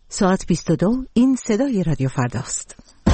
ساعت 22. این صدای رادیو فرداست.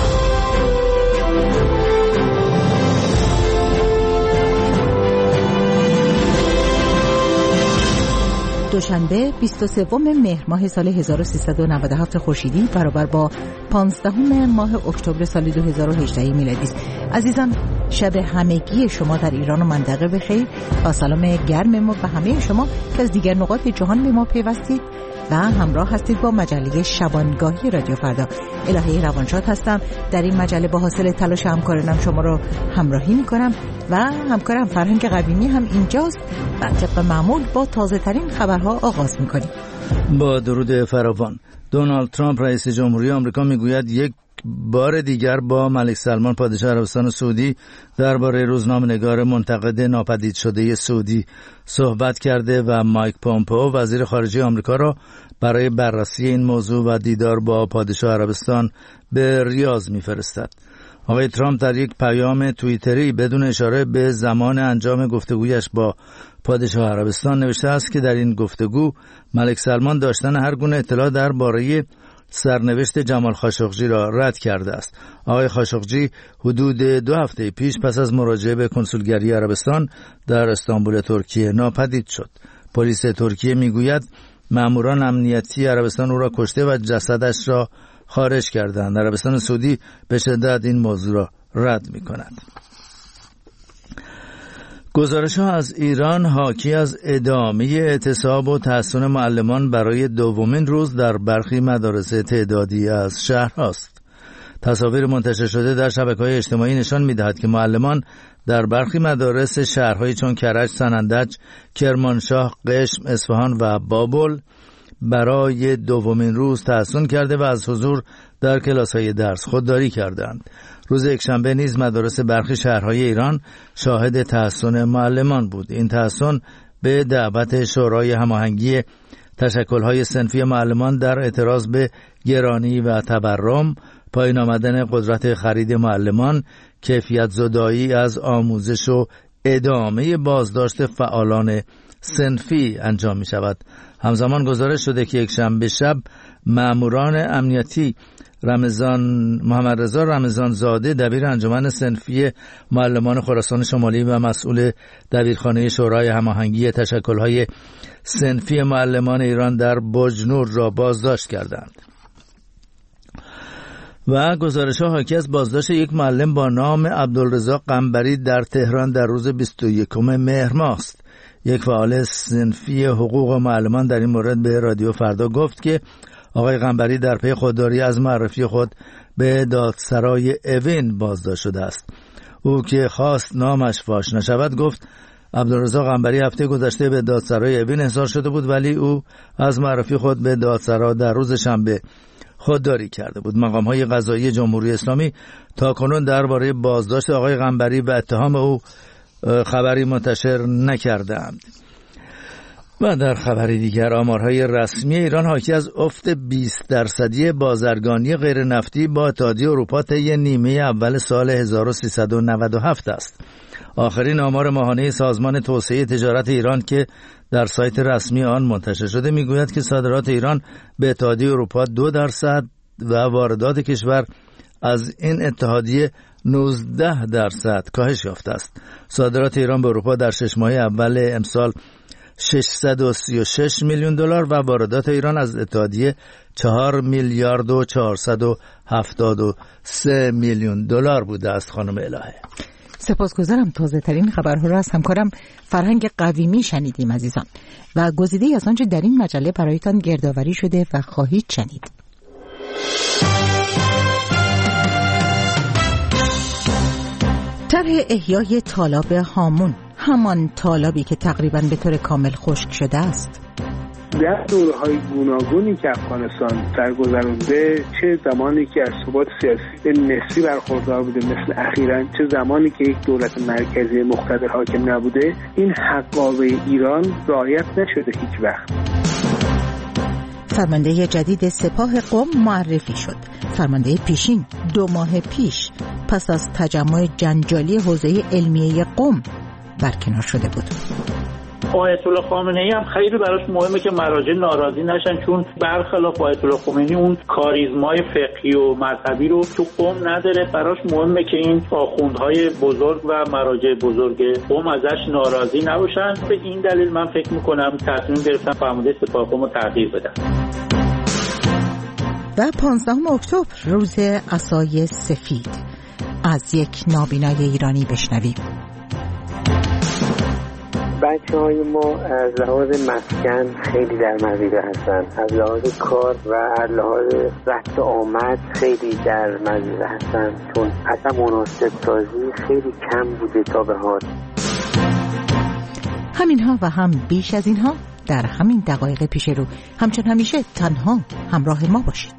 دوشنبه 23 مهر ماه سال 1397 خورشیدی برابر با 15 ماه اکتبر سال 2018 میلادی است. عزیزان، شب همگی شما در ایران و منطقه بخیر. با سلام گرم ما به همه شما که از دیگر نقاط جهان به ما پیوستید و همراه هستید با مجله شبانگاهی رادیو فردا. الهه روانشاد هستم. در این مجله با حاصل تلاش همکارانم شما رو همراهی میکنم و همکارم فرهنگ قویمی هم اینجاست و طبق معمول با تازه ترین خبرها آغاز میکنیم. با درود فراوان. دونالد ترامپ رئیس جمهوری آمریکا میگوید یک بار دیگر با ملک سلمان پادشاه عربستان سعودی درباره روزنامه‌نگار منتقد ناپدید شده سعودی صحبت کرده و مایک پومپئو وزیر خارجه آمریکا را برای بررسی این موضوع و دیدار با پادشاه عربستان به ریاض می‌فرستد. آقای ترامپ در یک پیام توییتری بدون اشاره به زمان انجام گفتگویش با پادشاه عربستان نوشته است که در این گفتگو ملک سلمان داشتن هر گونه اطلاع درباره سرنوشت جمال خاشقجی را رد کرده است. آقای خاشقجی حدود 2 هفته پیش پس از مراجعه به کنسولگری عربستان در استانبول ترکیه ناپدید شد. پلیس ترکیه میگوید ماموران امنیتی عربستان او را کشته و جسدش را خارج کردند. عربستان سعودی به شدت این موضوع را رد می‌کند. گزارش‌ها از ایران حاکی از ادامه اعتصاب و تحصن معلمان برای دومین روز در برخی مدارس تعدادی از شهرهاست. تصاویر منتشر شده در شبکه‌های اجتماعی نشان می‌دهد که معلمان در برخی مدارس شهرهایی چون کرج، سنندج، کرمانشاه، قشم، اصفهان و بابل برای دومین روز تحصن کرده و از حضور در کلاس‌های درس خودداری کردند. روز یکشنبه نیز مدارس برخی شهرهای ایران شاهد تحصن معلمان بود. این تحصن به دعوت شورای هماهنگی تشکل‌های صنفی معلمان در اعتراض به گرانی و تورم، پایین آمدن قدرت خرید معلمان، کیفیت زدایی از آموزش و ادامه بازداشت فعالان صنفی انجام می شود. همزمان گزارش شده که یکشنبه شب ماموران امنیتی محمد رضا رمضان زاده دبیر انجمن صنفی معلمان خراسان شمالی و مسئول دبیرخانه شورای هماهنگی تشکل‌های صنفی معلمان ایران در بجنور را بازداشت کردند. و گزارش‌ها حاکی از بازداشت یک معلم با نام عبدالرزاق قنبری در تهران در روز 21 مهر ماه است. یک فعال صنفی حقوق معلمان در این مورد به رادیو فردا گفت که آقای قنبری در پی خودداری از معرفی خود به دادسرای اوین بازداشت شده است. او که خواست نامش فاش نشود گفت عبدالرزاق قنبری هفته گذشته به دادسرای اوین احضار شده بود، ولی او از معرفی خود به دادسرا در روز شنبه خودداری کرده بود. مقام‌های قضایی جمهوری اسلامی تاکنون درباره بازداشت آقای قنبری و اتهام او خبری منتشر نکردند. و در خبری دیگر آمارهای رسمی ایران حاکی از افت 20% بازرگانی غیر نفتی با اتحادیه اروپا طی نیمه اول سال 1397 است. آخرین آمار ماهانه سازمان توسعه تجارت ایران که در سایت رسمی آن منتشر شده میگوید که صادرات ایران به اتحادیه اروپا 2% و واردات کشور از این اتحادیه 19% کاهش یافته است. صادرات ایران به اروپا در 6 ماه اول امسال 636 میلیون دلار و واردات ایران از اتحادیه 4 میلیارد و 473 میلیون دلار بوده است. خانم الهه، سپاسگزارم. تازه ترین خبرها را از همکارم فرهنگ قویمی شنیدیم عزیزان و گزیده‌ای از آنچه در این مجله برایتان گردآوری شده و خواهید شنید. طرح احیای تالاب هامون، همان تالابی که تقریباً به طور کامل خشک شده است. در دوره‌های گوناگونی که افغانستان درگذرونده، چه زمانی که از ثبات سیاسی نسبی برخوردار بوده مثل اخیراً، چه زمانی که یک دولت مرکزی مقتدر حاکم نبوده، این حقابه ایران رعایت نشده هیچ وقت. فرمانده جدید سپاه قم معرفی شد. فرمانده پیشین 2 ماه پیش پس از تجمع جنجالی حوزه علمیه قم برکنار شده بود. آیت الله خامنه‌ای هم خیلی براش مهمه که مراجع ناراضی نشن، چون برخلاف آیت الله خمینی اون کاریزمای فقهی و مذهبی رو تو قم نداره. براش مهمه که این آخوندهای بزرگ و مراجع بزرگ قم ازش ناراضی نباشن. به این دلیل من فکر میکنم تصمیم گرفتن فرمانده سپاه قم رو تغییر بدن. و 15 اکتبر روز عصای سفید، از یک نابینای ایرانی بشنویم. بچه‌های ما از لحاظ مسکن خیلی در مزیده هستن، از لحاظ کار و از لحاظ رفت آمد خیلی در مزیده هستن، چون اصلا مناسب سازی خیلی کم بوده تا به حال. همینها و هم بیش از اینها در همین دقایق پیش رو. همچون همیشه تنها همراه ما باشید.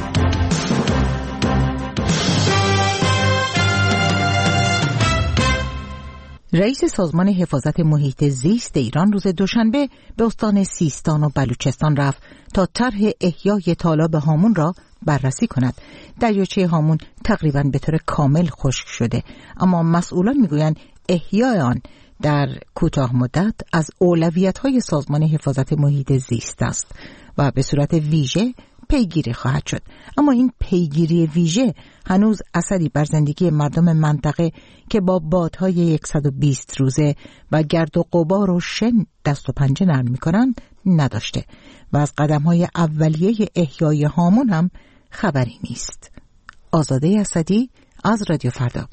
رئیس سازمان حفاظت محیط زیست ایران روز دوشنبه به استان سیستان و بلوچستان رفت تا طرح احیای تالاب هامون را بررسی کند. دریاچه هامون تقریباً به طور کامل خشک شده، اما مسئولان میگویند احیای آن در کوتاه مدت از اولویت‌های سازمان حفاظت محیط زیست است و به صورت ویژه پیگیری خواهد شد. اما این پیگیری ویژه هنوز اثری بر زندگی مردم منطقه که با بادهای 120 روزه و گرد و غبار و شن دست و پنجه نرم می‌کنند نداشته و از قدم‌های اولیه احیای هامون هم خبری نیست. آزاده اسدی از رادیو فردا.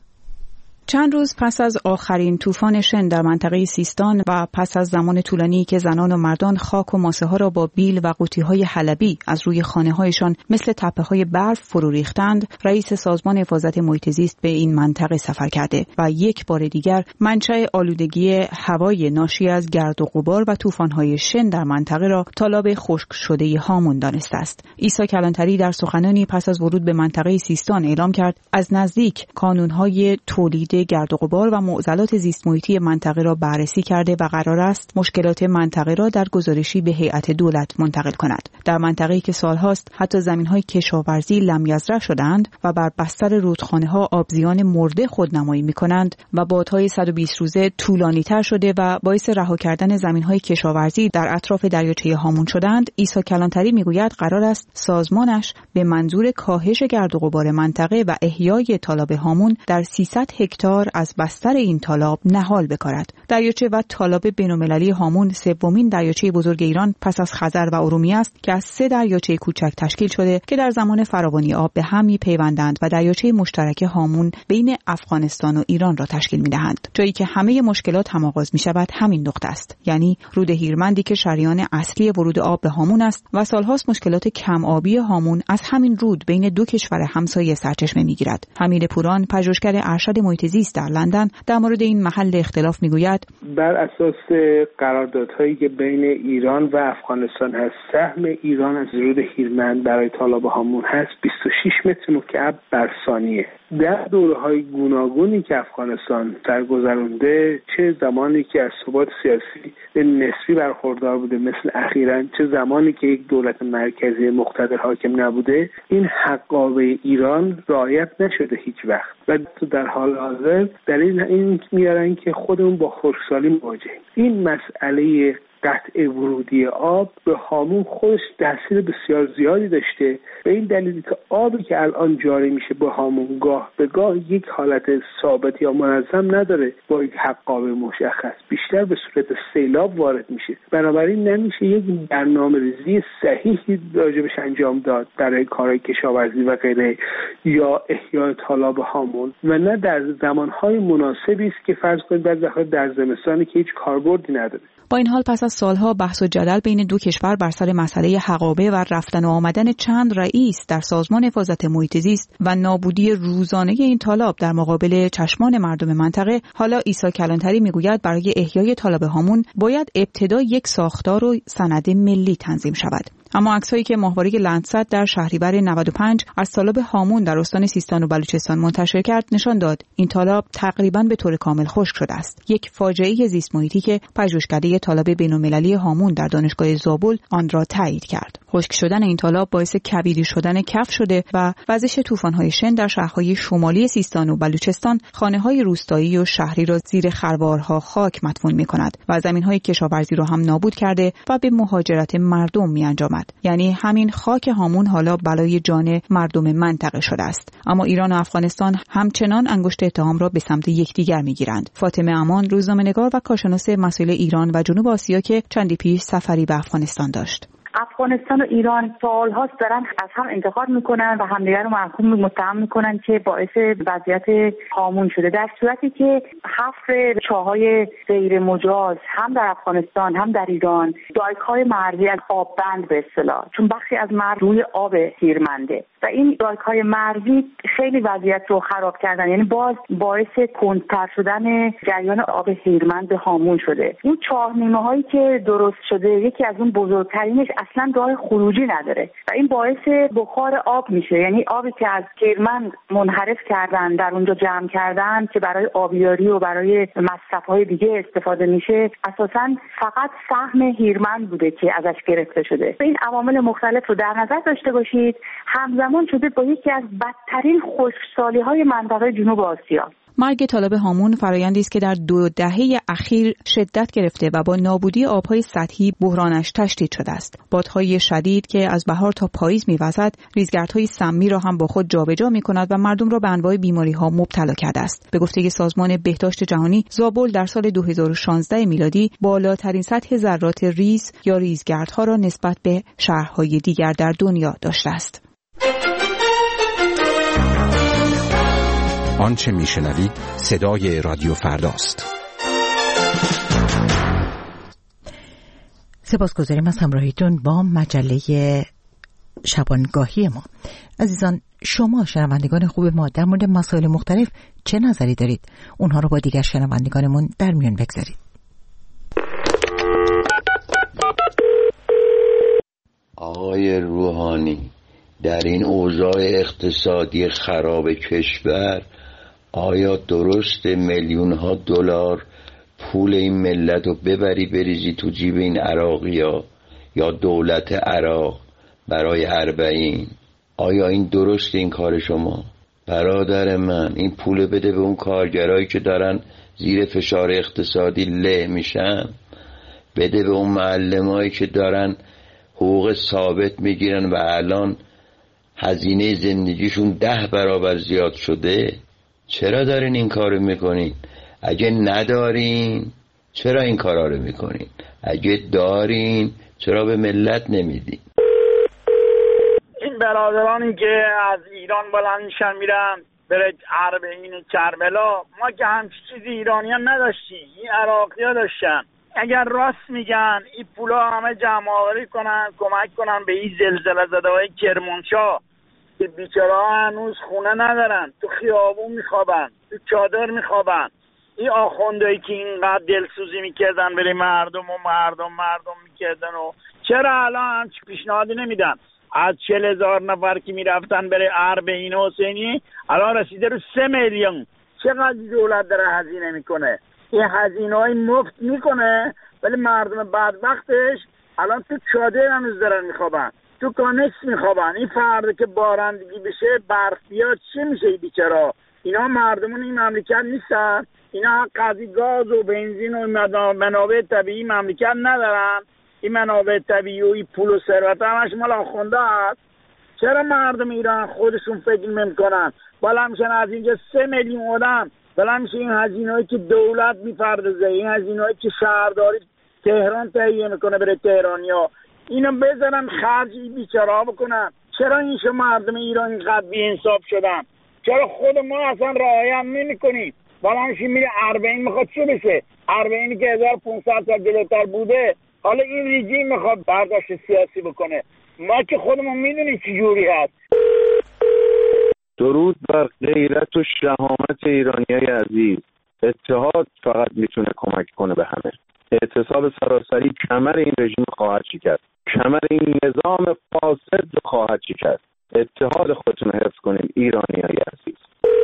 چند روز پس از آخرین طوفان شن در منطقه سیستان و پس از زمان طولانی که زنان و مردان خاک و ماسه ها را با بیل و قوطی های حلبی از روی خانه هایشان مثل تپه های برف فرو ریختند، رئیس سازمان حفاظت محیط زیست به این منطقه سفر کرده و یک بار دیگر منشأ آلودگی هوای ناشی از گرد و غبار و طوفان های شن در منطقه را تالاب خشک شده هامون دانسته است. عیسی کلانتری در سخنانی پس از ورود به منطقه سیستان اعلام کرد از نزدیک کانون های تولید گرد و غبار و معضلات زیست محیطی منطقه را بررسی کرده و قرار است مشکلات منطقه را در گزارشی به هیئت دولت منتقل کند. در منطقه‌ای که سالهاست حتی زمین‌های کشاورزی لمیزرع شده‌اند و بر بستر رودخانه‌ها آبزیان مرده خودنمایی می‌کنند و بادهای 120 روزه طولانی‌تر شده و باعث رها کردن زمین‌های کشاورزی در اطراف دریاچه هامون شدند، عیسی کلانتری می‌گوید قرار است سازمانش به منظور کاهش گرد و غبار منطقه و احیای تالاب هامون در 300 هکتار از بستر این تالاب نهال بکارد. دریاچه و تالاب بین‌المللی هامون سومین دریاچه بزرگ ایران پس از خزر و ارومیه است که از 3 دریاچه کوچک تشکیل شده که در زمان فراوانی آب به هم می‌پیوندند و دریاچه مشترک هامون بین افغانستان و ایران را تشکیل می‌دهند. جایی که همه مشکلات هم آغاز می‌شود همین نقطه است، یعنی رود هیرمندی که شریان اصلی ورود آب به هامون است و سال‌هاست مشکلات کم آبی هامون از همین رود بین دو کشور همسایه سرچشمه می‌گیرد. حمید پوران، پژوهشگر ارشد محیط زیست در لندن، در مورد این محل اختلاف میگوید بر اساس قراردادهایی که بین ایران و افغانستان هست، سهم ایران از رود هیرمند برای تالاب هامون هست 26 متر مکعب بر ثانیه. در دوره‌های گوناگونی که افغانستان درگذرونده، چه زمانی که از ثبات سیاسی نسبی برخوردار بوده مثل اخیراً، چه زمانی که یک دولت مرکزی مقتدر حاکم نبوده، این حقابه ایران رعایت نشده هیچ وقت و در حال حاضر دلیل این میارن که خودمون با خشکسالی مواجهیم. این مسئله قطع ورودی آب به هامون خودش تاثیر بسیار زیادی داشته، به این دلیل که آبی که الان جاری میشه به هامون گاه به گاه یک حالت ثابت یا منظم نداره، با یک حقابه مشخص بیشتر به صورت سیلاب وارد میشه. بنابراین نمیشه یک برنامه‌ریزی صحیحی راجبش انجام داد برای کارهای کشاورزی و غیره یا احیای تالاب هامون و نه در زمانهای مناسبی است که فرض کنید در زمستانی که هیچ کاربردی نداره. با این حال پس از سالها بحث و جدل بین دو کشور بر سر مسئله حقابه و رفتن و آمدن چند رئیس در سازمان حفاظت محیط زیست و نابودی روزانه این تالاب در مقابل چشمان مردم منطقه، حالا عیسی کلانتری میگوید برای احیای تالاب هامون باید ابتدا یک ساختار و سند ملی تنظیم شود. اما عکسایی که ماهواره لندسات در شهریور 95 از تالاب هامون در استان سیستان و بلوچستان منتشر کرد نشان داد این تالاب تقریباً به طور کامل خشک شده است. یک فاجعه زیست محیطی که پژوهشکده تالاب بین‌المللی هامون در دانشگاه زابل آن را تایید کرد. خشک شدن این تالاب باعث کبیری شدن کف شده و وزش طوفان‌های شن در شهرهای شمالی سیستان و بلوچستان خانه‌های روستایی و شهری را زیر خروارها خاک مدفون می‌کند و زمین‌های کشاورزی را هم نابود کرده و به مهاجرت مردم می‌انجامد. یعنی همین خاک هامون حالا بلای جان مردم منطقه شده است. اما ایران و افغانستان همچنان انگشت اتهام را به سمت یکدیگر می‌گیرند. فاطمه امان، روزنامه‌نگار و کارشناس مسائل ایران و جنوب آسیا که چندی پیش سفری به افغانستان داشت. افغانستان و ایران سال‌هاست دارن از هم انتقاد میکنن و همدیگر رو متهم میکنن که باعث وضعیت هامون شده، در صورتی که حفر چاهای غیر مجاز هم در افغانستان هم در ایران دایک‌های مرزی از آببند به اصطلاح، چون بخشی از مرز روی آب هیرمنده و این دایک‌های مرزی خیلی وضعیت رو خراب کردن، یعنی باز باعث کندتر شدن جریان آب هیرمند به هامون شده. این چاه‌نیمه‌هایی که درست شده یکی از اون بزرگترینش اصلا راه خروجی نداره و این باعث بخار آب میشه، یعنی آبی که از هیرمند منحرف کردن در اونجا جمع کردن که برای آبیاری و برای مصرف‌های دیگه استفاده میشه، اساساً فقط سهم هیرمند بوده که ازش گرفته شده. این عوامل مختلف رو در نظر داشته باشید، همزمان شده با یکی از بدترین خشکسالی‌های منطقه جنوب آسیا. مرگ تالاب هامون فرآیندی است که در 2 دهه اخیر شدت گرفته و با نابودی آب‌های سطحی بحرانش تشدید شده است. بادهای شدید که از بهار تا پاییز می‌وزد، ریزگردهای سمی را هم با خود جابجا می‌کند و مردم را به انواع بیماری‌ها مبتلا کرده است. به گفته سازمان بهداشت جهانی، زابل در سال 2016 میلادی بالاترین سطح ذرات ریز یا ریزگردها را نسبت به شهرهای دیگر در دنیا داشته است. آنچه میشنوید صدای رادیو فرداست. سپاسگزاریم از همراهیتون با مجله شبانگاهی ما. عزیزان، شما شنوندگان خوب ما در مورد مسائل مختلف چه نظری دارید؟ اونها رو با دیگر شنوندگانمون در میون بگذارید. آقای روحانی، در این اوضاع اقتصادی خراب کشور آیا درست میلیون ها دلار پول این ملت رو ببری بریزی تو جیب این عراقی‌ها یا دولت عراق برای 40؟ آیا این درست این کار شما؟ برادر من، این پول بده به اون کارگرایی که دارن زیر فشار اقتصادی له میشن، بده به اون معلمایی که دارن حقوق ثابت میگیرن و الان هزینه زندگیشون 10 برابر زیاد شده. چرا دارین این کارو میکنین؟ اگه ندارین چرا این کارا رو میکنین؟ اگه دارین چرا به ملت نمیدین؟ این برادرانی که از ایران بلند میشن میرن بره اربعین کربلا، ما که همچی چیزی ایرانیان نداشتیم، این عراقی‌ها داشتن. اگر راست میگن این پولا همه جمع آوری کنن، کمک کنن به این زلزله زده‌های کرمانشاه که بیچاره‌ها هنوز خونه ندارن، تو خیابون میخوابن، تو چادر میخوابن. این آخوندهایی که اینقدر دلسوزی میکردن برای مردم میکردن و چرا الان همچی پیشنهادی نمیدن؟ از 40,000 نفر که میرفتن برای اربعین حسینی الان رسیده رو 3 میلیون. چقدر دولت داره هزینه میکنه؟ این هزینه‌های مفت میکنه ولی مردم بدبختش الان تو چادر هنوز دارن میخوابن، تو کانکس میخوابن. این فردا که بارندگی بشه، برف بیاد، چه میشه این بیچارا؟ اینا مردمون این مملکت نیستن، اینا قضیه گاز و بنزین و منابع طبیعی مملکت ندارن. این منابع طبیعی و این پول و ثروت همش مال آخونده است. چرا مردم ایران خودشون فکر نمی‌کنن؟ بالا میشن از اینجا 3 میلیون آدم، بالا میشه این هزینه‌ای که دولت می‌پردازه، این هزینه‌ای که شهرداری تهران تهیه میکنه برای تهرانیا، اینو بذارن خرج این بیچاره‌ها بکنن. چرا این شما مردم ایران اینقدر بی‌انصاف شدن؟ چرا خود ما اصلا رعایت نمی‌کنیم؟ بالا میشه میره اربعین میخواد چه بشه؟ اربعینی که 1500 سال جلوتر بوده، حالا این رژیم میخواد برداشت سیاسی بکنه. ما که خودمون میدونیم چی جوری هست. درود بر غیرت و شهامت ایرانیای عزیز. اتحاد فقط میتونه کمک کنه به همه. اعتصاب سراسری کمر این رژیم خواهد شکست، کمر این نظام فاسد خواهد شکست. اتحاد خودتون حفظ کنید ایرانیای عزیز.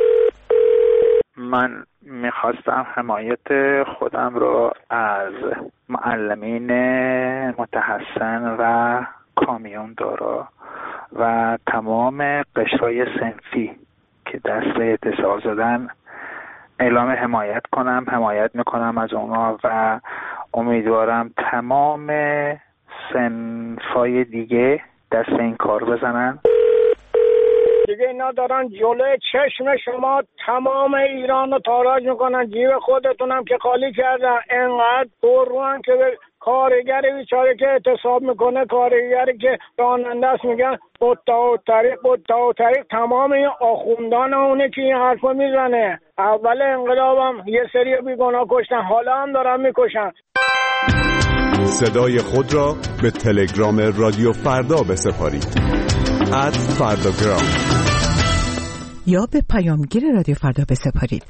من میخواستم حمایت خودم رو از معلمین متحسن و کامیون دارا و تمام قشرهای صنفی که دست به اعتصاب زدن اعلام حمایت میکنم از اونا و امیدوارم تمام صنفای دیگه دست این کار بزنن. دیگه اینا دارن جلوی چشم شما تمام ایران رو تاراج میکنن، جیب خودتونم که خالی کردن. انقدر پرروان که به کارگر بیچاره که اعتصاب میکنه، کارگری که راننده است میگن بطا و طریق تمام این آخوندان اونه که این حرفا میزنه. اول انقلابم یه سری بیگناه کشتن، حالا هم دارن میکشن. صدای خود را به تلگرام رادیو فردا بسپارید. @فرداگرام یا به پیامگیر رادیو فردا بسپارید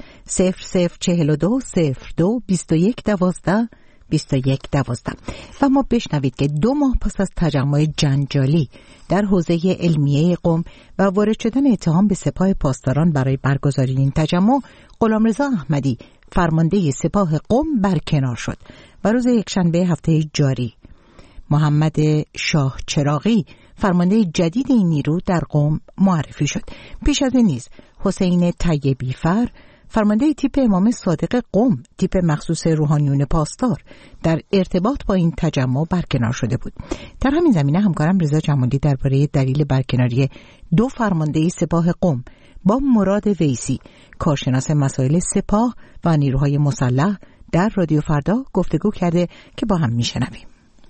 0042 02 21 12 21 12. و ما بشنوید که 2 ماه پس از تجمع جنجالی در حوزه علمیه قم و وارد شدن اتهام به سپاه پاسداران برای برگزاری این تجمع، غلامرضا احمدی فرمانده سپاه قم برکنار شد و روز یکشنبه هفته جاری محمد شاه چراغی فرمانده جدید این نیرو در قم معرفی شد. پیش از این نیز حسین طیبی فر فرمانده تیپ امام صادق قم، تیپ مخصوص روحانیون پاسدار، در ارتباط با این تجمع برکنار شده بود. در همین زمینه همکارم رضا جمالی درباره دلیل برکناری 2 فرمانده سپاه قم با مراد ویسی، کارشناس مسائل سپاه و نیروهای مسلح، در رادیو فردا گفتگو کرده که با هم میشنویم.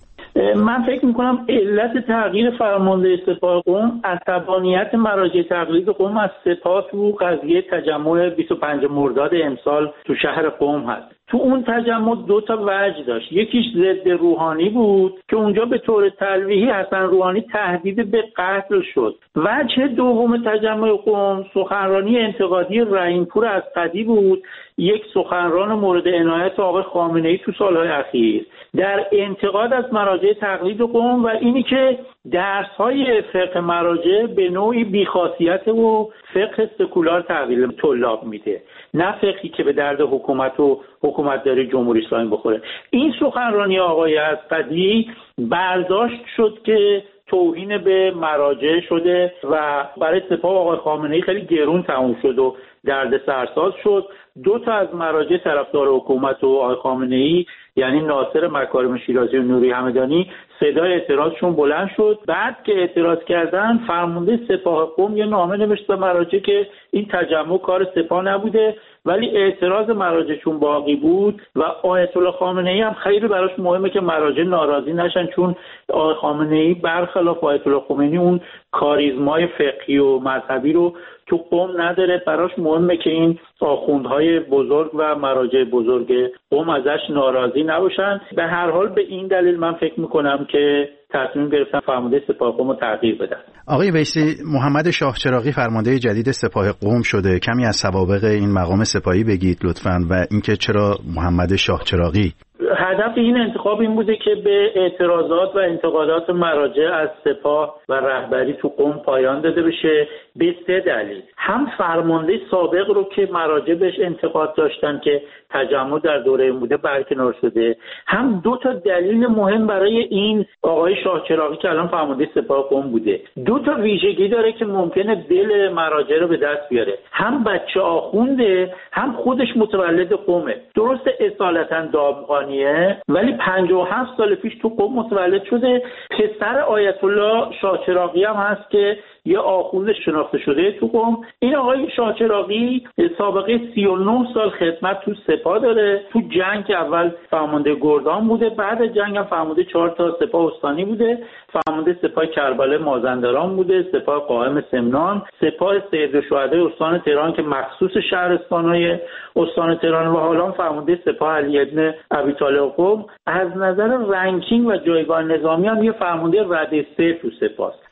من فکر میکنم علت تغییر فرمانده سپاه قم عصبانیت مراجع تقلید قم از سپاه تو قضیه تجمع 25 مرداد امسال تو شهر قم هست. تو اون تجمع 2 تا وجه داشت. یکیش ضد روحانی بود که اونجا به طور تلویحی حسن روحانی تهدید به قتل شد. وجه دوم تجمع قم سخنرانی انتقادی رحیمپور اسقدی بود، یک سخنران مورد عنایت آقای خامنه‌ای تو سالهای اخیر در انتقاد از مراجع تقلید قم و اینی که درس‌های فقه مراجع به نوعی بیخاصیت و فقه سکولار تحویل طلاب میده، نه فقهی که به درد حکومت و حکومتداری جمهوری اسلامی بخوره. این سخنرانی آقای اسقدی برداشت شد که توهین به مراجع شده و برای سپاه آقای خامنه‌ای خیلی گرون تموم شد و درد سرساز شد. 2 تا از مراجع طرفدار حکومت و آقای خامنه‌ای یعنی ناصر مکارم شیرازی و نوری همدانی صدای اعتراضشون بلند شد. بعد که اعتراض کردن فرمانده سپاه قم یه نامه نوشت به مراجع که این تجمع کار سپاه نبوده، ولی اعتراض مراجع چون باقی بود و آیت الله خامنه‌ای هم خیلی براش مهمه که مراجع ناراضی نشن، چون آقای خامنه‌ای برخلاف آیت الله خمینی اون کاریزمای فقهی و مذهبی رو تو قم نداره. براش مهمه که این آخوندهای بزرگ و مراجع بزرگ قم ازش ناراضی نباشن. به هر حال به این دلیل من فکر میکنم که تصمیم گرفتن فرمانده سپاه قم رو تغییر بدن. آقای ویسی، محمد شاه چراغی فرمانده جدید سپاه قم شده. کمی از سوابق این مقام سپاهی بگید لطفاً و اینکه چرا محمد شاه چراغی؟ هدف این انتخاب این بوده که به اعتراضات و انتقادات مراجع از سپاه و رهبری تو قم پایان داده بشه به 3 دلیل. هم فرمانده سابق رو که مراجع بهش انتقاد داشتن که تجمع در دوره بوده برکنار شده، هم 2 تا دلیل مهم برای این آقای شاه چراغی که الان فرمانده سپاه قم بوده. 2 تا ویژگی داره که ممکنه دل مراجع رو به دست بیاره. هم بچه آخونده، هم خودش متولد قمه. درست اصالتا دامغانیه ولی 57 سال پیش تو قم متولد شده. پسر آیت الله شاه چراغی هم هست که یه آخوند شناخته شده تو قم. این آقای شاه چراغی سابقه 39 سال خدمت تو سپاه داره. تو جنگ اول فرمانده گردان بوده، بعد جنگ هم فرمانده 4 تا سپاه استانی بوده، فرمانده سپاه کربلا مازندران بوده، سپاه قائم سمنان، سپاه سید الشهداء استان تهران که مخصوص شهرستان‌های استان تهران و حالا فرمانده سپاه علی ابن ابی طالب قم. از نظر رنکینگ و جایگاه نظامی هم یه فرمانده رده 3 تو سپاه.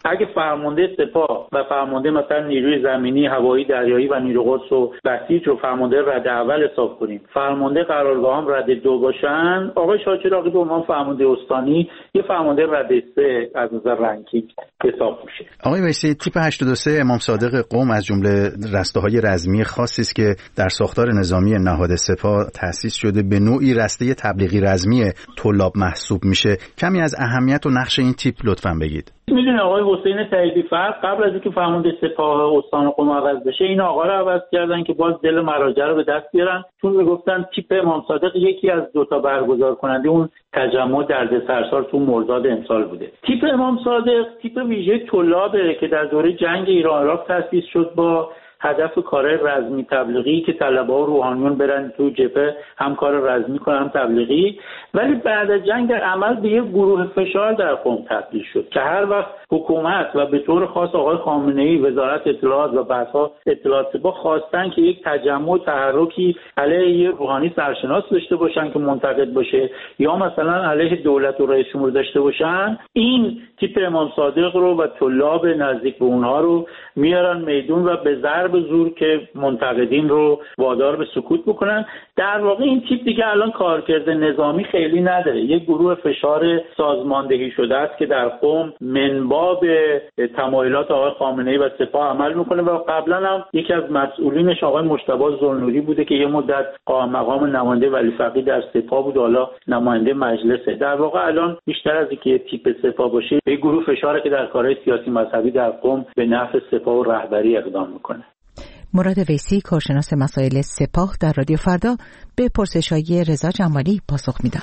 اگه فرمانده سپاه و فرمانده مثلا نیروی زمینی، هوایی، دریایی و نیروی قدس و بسیج رو فرمانده رده اول حساب کنیم، فرمانده قرارگاه هم رده 2 باشن، آقای شاهچراغی به عنوان فرمانده استانی یه فرمانده رده 3 از نظر رنکینگ حساب میشه. آقای ویسی، تیپ 83 امام صادق قم از جمله رسته‌های رزمی خاصی است که در ساختار نظامی نهاد سپاه تأسیس شده، به نوعی رسته تبلیغی رزمی طلاب محسوب میشه. کمی از اهمیت و نقش این تیپ لطفاً بگید. میدونی آقای حسین طیبی فرد قبل از اینکه فرمانده سپاه استان قم عوض بشه، این آقا رو عوض کردن که باز دل مراجع رو به دست بیارن، چون میگفتن تیپ امام صادق یکی از 2 تا برگزار کننده اون تجمع دردسرسار تو مرداد امسال بوده. تیپ امام صادق تیپ ویژه طلابه که در دوره جنگ ایران عراق تأسیس شد با هدف کار رزمی تبلیغی که طلبه‌ها و روحانیون برن تو جبهه هم کار رزمی کنن هم تبلیغی، ولی بعد از جنگ در عمل به یک گروه فشار در قم تبدیل شد که هر وقت حکومت و به طور خاص آقای خامنه‌ای وزارت اطلاعات و بعدها اطلاعات سپاه خواستن که یک تجمع تحرکی علیه روحانی سرشناس داشته باشن که منتقد باشه یا مثلا علیه دولت و رئیس جمهور داشته باشن، این تیپ امام صادق رو و طلاب نزدیک به اونها رو میارن میدون و به ضرب زور که منتقدین رو وادار به سکوت بکنن. در واقع این تیپ دیگه الان کارکرد نظامی خیلی نداره، یک گروه فشار سازماندهی شده است که در قم منباب تمایلات آقای خامنه‌ای و سپاه عمل میکنه و قبلا هم یکی از مسئولینش آقای مجتبی ذوالنوری بوده که یه مدت مقام نماینده ولی فقیه در سپاه بود، حالا نماینده مجلسه. در واقع الان بیشتر از اینکه تیپ سپاه باشه، یک گروه فشاره که در کارهای سیاسی مذهبی در قم به نفع سپاه و رهبری اقدام میکنه. مراد ویسی، کارشناس مسائل سپاه، در رادیو فردا به پرسش‌های رضا جمالی پاسخ میداد.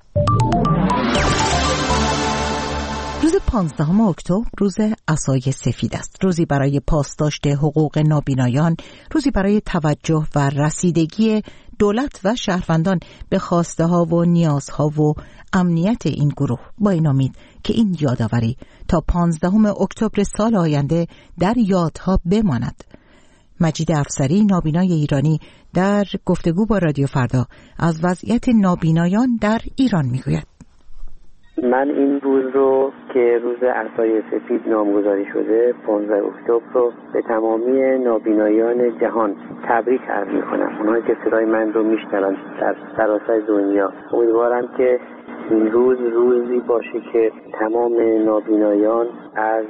روز 15 اکتبر روز عصای سفید است. روزی برای پاسداشت حقوق نابینایان، روزی برای توجه و رسیدگی دولت و شهروندان به خواسته ها و نیازها و امنیت این گروه، با این امید که این یادآوری تا 15 اکتبر سال آینده در یادها بماند. مجید افسری، نابینای ایرانی، در گفتگو با رادیو فردا از وضعیت نابینایان در ایران میگوید. من این روز رو که روز عصای سفید نامگذاری شده 15 اکتبر رو به تمامی نابینایان جهان تبریک عرض می‌کنم. اونایی که صدای من رو میشنون در سراسر دنیا، امیدوارم که این روز روزی باشه که تمام نابینایان از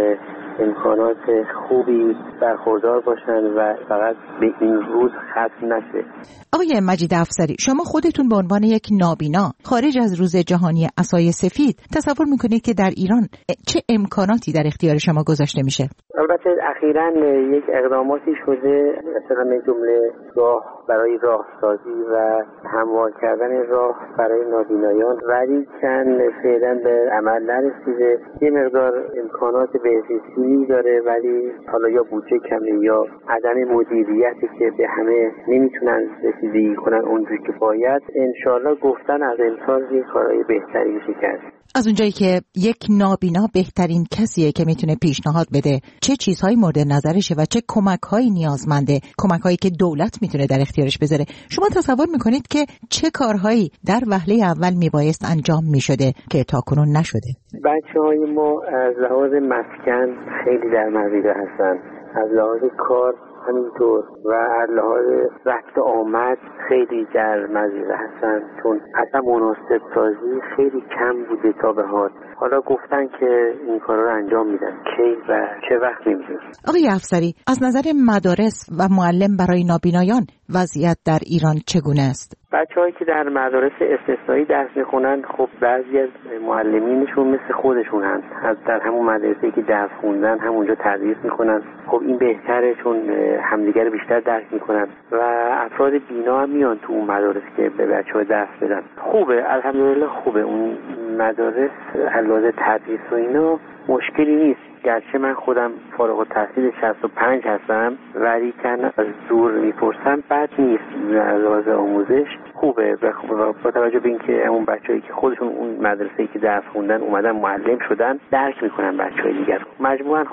امکانات خوبی برخوردار باشن و فقط به این روز ختم نشه. آقای مجید افسری، شما خودتون به عنوان یک نابینا خارج از روز جهانی عصای سفید تصور میکنید که در ایران چه امکاناتی در اختیار شما گذاشته میشه؟ البته اخیراً یک اقداماتی شده، مثلا جمله راه برای راهسازی و هموار کردن راه برای نابینایان، ولی چند فعلا به عمل نرسیده. یه مقدار امکانات بهزیستی داره ولی حالا یا بودجه کمه یا عدم مدیریتی که به همه نمیتونن رسیدگی کنن اونجوری که باید. انشالله گفتن از امسال یه کارهای بهتری میشه کرد. از اونجایی که یک نابینا بهترین کسیه که میتونه پیشنهاد بده چه چیزهایی مورد نظرشه و چه کمک‌هایی نیازمنده، کمک‌هایی که دولت میتونه در اختیارش بذاره، شما تصور میکنید که چه کارهایی در وهله اول میبایست انجام میشده که تاکنون نشده؟ بچه‌های ما از لحاظ مسکن خیلی در مزیده هستن، از لحاظ کار همینطور و از لحاظ رفت آمد خیلی در مزیده هستن، چون اصلا مناسب سازی خیلی کم بوده تا به حال. حالا گفتن که این کارا رو انجام میدن، کی و چه وقت نمیدونم. آقای افسری، از نظر مدارس و معلم برای نابینایان وضعیت در ایران چگونه است؟ بچه‌هایی که در مدارس استثنایی درس میخونن، خب بعضی از معلمینشون مثل خودشون هستن، در همون مدرسه‌ای که درس خوندن همونجا تدریس میکنن. خب این بهتره چون همدیگر رو بیشتر درک میکنن و افراد بینا هم میان تو اون مدارس که به بچه‌ها درس بدن. خوبه، الحمدلله خوبه اون مدارس. حلوه تدریس و اینا مشکلی نیست، گرچه من خودم فارغ التحصیل 65 هستم ولی کن از دور میپرسم بد نیست، از لحاظ آموزش خوبه. با توجه به اینکه اون بچه‌ای که خودشون اون مدرسه‌ای که درس خوندن اومدن معلم شدن درک میکنن بچه‌های دیگر، مجموعاً خوبه.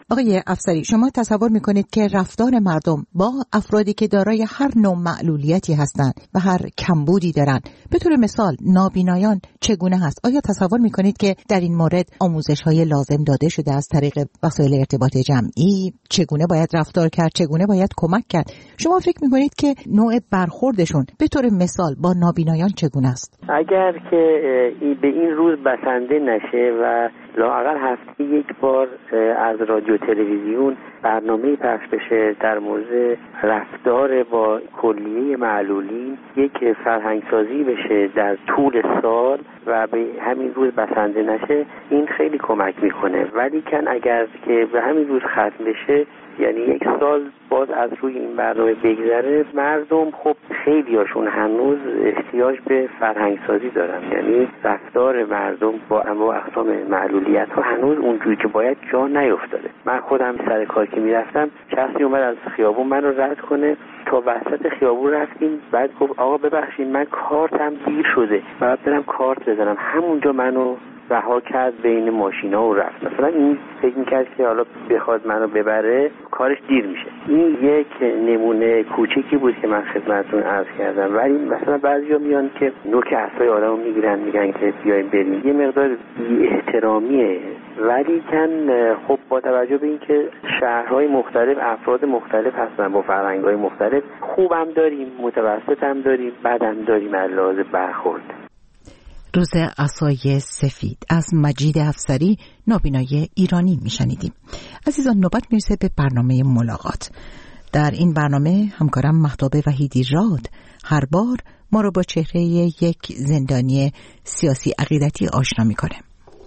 آقای افسری، شما تصور میکنید که رفتار مردم با افرادی که دارای هر نوع معلولیتی هستند و هر کمبودی دارند، به طور مثال نابینایان، چگونه هست؟ آیا تصور میکنید که در این مورد آموزش‌های لازم داده شده از طریق وسایل ارتباط جمعی؟ چگونه باید رفتار کرد؟ چگونه باید کمک کرد؟ شما فکر میکنید که نوع برخوردشون به طور مثال با نابینایان چگونه است؟ اگر که به این روز بسنده نشه و لااقل هفته یک بار از رادیو تلویزیون برنامه پخش بشه در مورد رفتار با کلیه معلولین، یک فرهنگسازی بشه در طول سال و به همین روز بسنده نشه، این خیلی کمک میکنه. ولی کن اگر که به همین روز ختم بشه، یعنی یک سال باز از روی این برنامه بگذره، مردم خب خیلی هاشون هنوز احتیاج به فرهنگسازی دارن، یعنی رفتار مردم با انواع اقسام معلولیت ها هنوز اونجوری که باید جا نیفتاده. من خودم سر کار که میرفتم، شخصی اومد از خیابون منو رد کنه، تا وسط خیابون رفتیم، بعد گفت آقا ببخشید من کارتم دیر شده، بعد برم کارت بزنم. همونجا منو رها کرد بین ماشینا و رفت. مثلا این فکر میکرد که حالا بخواد منو ببره کارش دیر میشه. این یک نمونه کوچکی بود که من خدمتتون عرض کردم. ولی مثلا بعضیا میان که نوک عصای آدمو میگیرن، میگن که بیایم بریم. یه مقدار بی‌احترامیه. ولی خب با توجه به اینکه شهرهای مختلف افراد مختلف هستن با فرهنگ‌های مختلف، خوبم داریم، متوسط هم داریم، بدم داریم از لحاظ برخورد. روز عصای سفید از مجید افسری، نابینای ایرانی میشنیدیم. عزیزان، نوبت میرسه به برنامه ملاقات. در این برنامه همکارم مهتاب وحیدی راد هر بار ما رو با چهره یک زندانی سیاسی عقیدتی آشنا میکنه.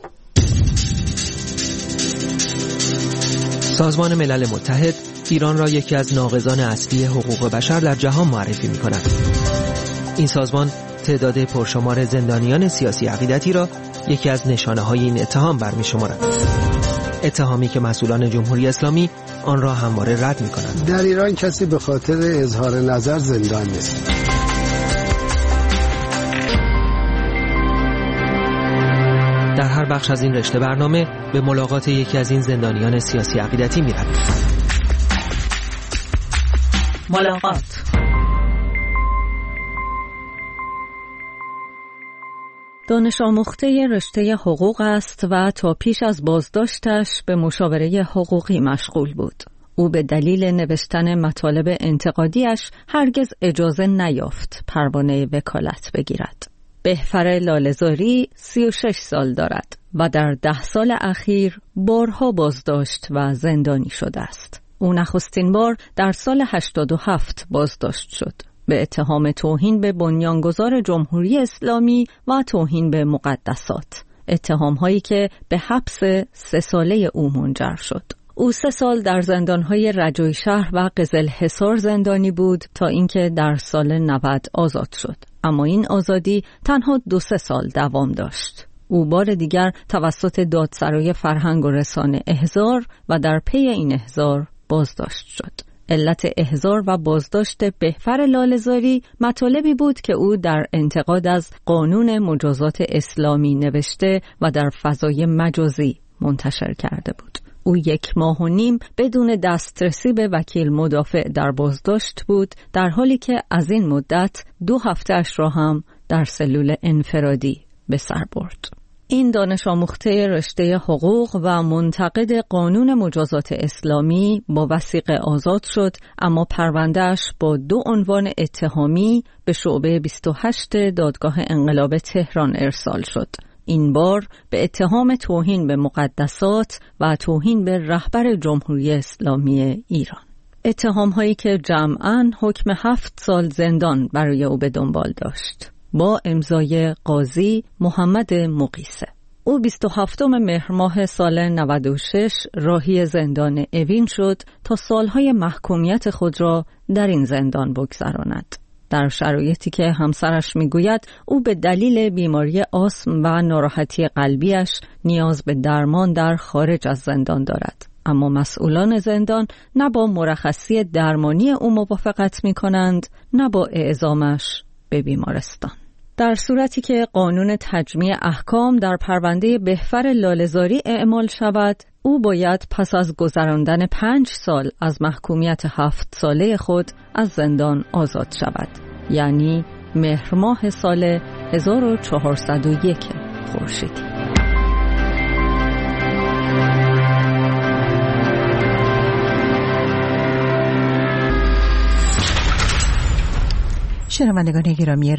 سازمان ملل متحد ایران را یکی از ناقضان اصلی حقوق بشر در جهان معرفی میکند. این سازمان تعداد پرشمار زندانیان سیاسی عقیدتی را یکی از نشانه‌های این اتهام برمی‌شمارد. اتهامی که مسئولان جمهوری اسلامی آن را همواره رد می‌کنند. در ایران کسی به خاطر اظهار نظر زندان نیست. در هر بخش از این رشته برنامه به ملاقات یکی از این زندانیان سیاسی عقیدتی می‌رویم. ملاقات. دانش آموخته رشته حقوق است و تا پیش از بازداشتش به مشاوره حقوقی مشغول بود. او به دلیل نوشتن مطالب انتقادیش هرگز اجازه نیافت پروانه وکالت بگیرد. بهفر لاله‌زاری 36 سال دارد و در 10 سال اخیر بارها بازداشت و زندانی شده است. او نخستین بار در سال 87 بازداشت شد به اتهام توهین به بنیانگذار جمهوری اسلامی و توهین به مقدسات، اتهام‌هایی که به حبس 3 ساله او منجر شد. او 3 سال در زندان‌های رجوی شهر و قزلحصار زندانی بود تا اینکه در سال 90 آزاد شد. اما این آزادی تنها 2-3 سال دوام داشت. او بار دیگر توسط دادسرای فرهنگ و رسانه احضار و در پی این احضار بازداشت شد. علت احضار و بازداشت بهفر لاله‌زاری مطالبی بود که او در انتقاد از قانون مجازات اسلامی نوشته و در فضای مجازی منتشر کرده بود. او 1.5 ماه بدون دسترسی به وکیل مدافع در بازداشت بود، در حالی که از این مدت 2 هفته‌اش را هم در سلول انفرادی به سر برد. این دانش آموخته رشته حقوق و منتقد قانون مجازات اسلامی با وثیقه آزاد شد، اما پرونده‌اش با 2 عنوان اتهامی به شعبه 28 دادگاه انقلاب تهران ارسال شد. این بار به اتهام توهین به مقدسات و توهین به رهبر جمهوری اسلامی ایران. اتهام‌هایی که جمعاً حکم 7 سال زندان برای او به دنبال داشت، با امضای قاضی محمد مقیسه. او 27 مهر ماه سال 96 راهی زندان اوین شد تا سالهای محکومیت خود را در این زندان بگذراند. در شرایطی که همسرش میگوید او به دلیل بیماری آسم و ناراحتی قلبیش نیاز به درمان در خارج از زندان دارد. اما مسئولان زندان نه با مرخصی درمانی او موافقت می کنند، نه با اعزامش به بیمارستان. در صورتی که قانون تجمیع احکام در پرونده بهفر لاله‌زاری اعمال شود، او باید پس از گذراندن 5 سال از محکومیت 7 ساله خود از زندان آزاد شود، یعنی مهر ماه سال 1401 خورشیدی. شنوندگان گرامی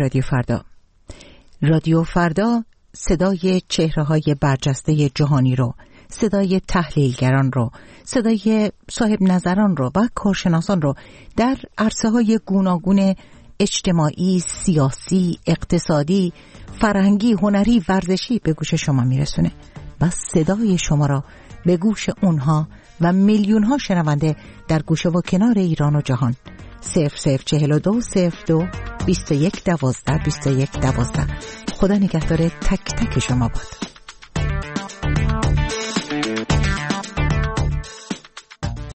رادیو فردا صدای چهره‌های برجسته جهانی رو، صدای تحلیلگران رو، صدای صاحب نظران رو و کارشناسان رو در عرصه‌های گوناگون اجتماعی، سیاسی، اقتصادی، فرهنگی، هنری، ورزشی به گوش شما میرسونه و صدای شما را به گوش اونها و میلیون‌ها شنونده در گوشه و کنار ایران و جهان 0042 02 21 12 21 12. خدا نگهدار تک تک شما باد.